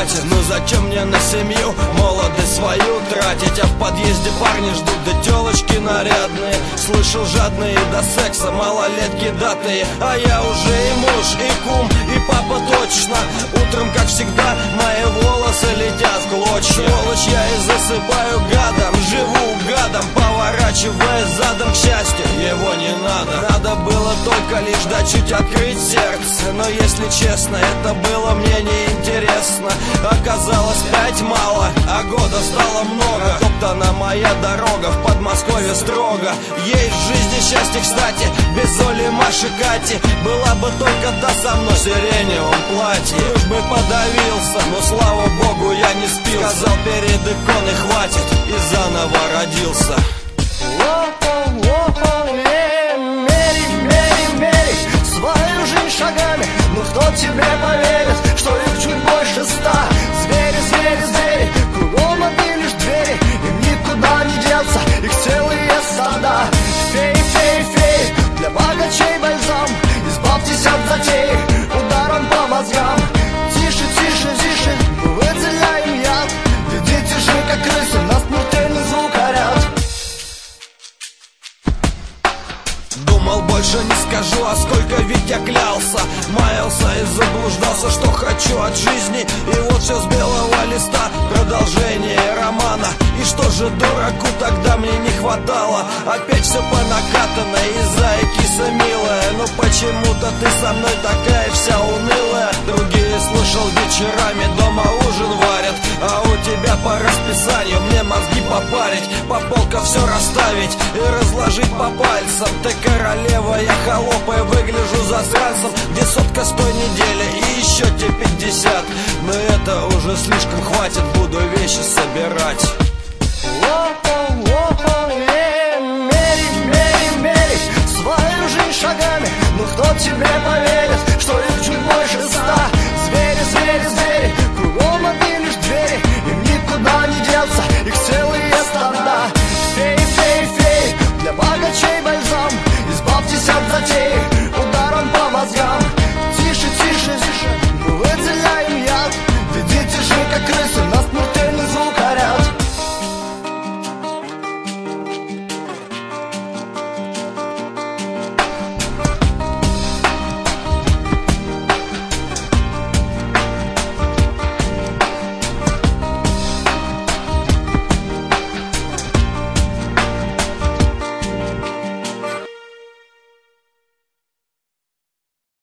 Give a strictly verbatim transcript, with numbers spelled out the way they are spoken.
хватит. Ну зачем мне на семью молодость свою тратить? А в подъезде парни ждут, да телочки нарядные. Слышал, жадные до секса, малолетки датые. А я уже и муж, и кум, и папа точно. Утром, как всегда, мои волосы летят в клочья. Сволочь, я и засыпаю гадом, живу гадом, поворачиваясь задом, к счастью, его не надо. Надо было только лишь дать чуть открыть сердце. Но если честно, это было мне неинтересно. Оказалось, пять мало, а года стало много. Топтана моя дорога, в Подмосковье строго. Есть в жизни счастье, кстати, без Оли, Маши, Кати. Была бы только та со мной в сиреневом платье. Уж бы подавился, но слава богу я не спил. Сказал перед иконой хватит и заново родился. Мерить, мерить, мерить свою жизнь шагами. Но кто тебе поверит, что их чуть больше ста? Звери, звери, звери, кругом одни лишь двери. Им никуда не деться, их целые стада. Феи, феи, феи, для богачей бальзам. Избавьтесь от затей ударом по мозгам. Тише, тише, тише, мы выделяем яд. Ведите же, как крысы, на смертельный звук орят. Думал, больше не скажу, а сколько ведь я клялся. Маялся и заблуждался, что хочу от жизни. И вот все с белого листа, продолжение романа. И что же дураку тогда мне не хватало? Опять все по накатанной, и зая киса милая. Но почему-то ты со мной такая вся унылая. Другие, слышал, вечерами дома ужин варят. А у тебя по расписанию мне мозги попарить. По полкам все расставить и разложить по пальцам. Ты королева, я холоп и выгляжу засранцем. Где сотка с той недели и еще те пятьдесят. Но это уже слишком, хватит, буду вещи собирать. Мерить, мерить, мерить свою жизнь шагами. Ну кто тебе поверит,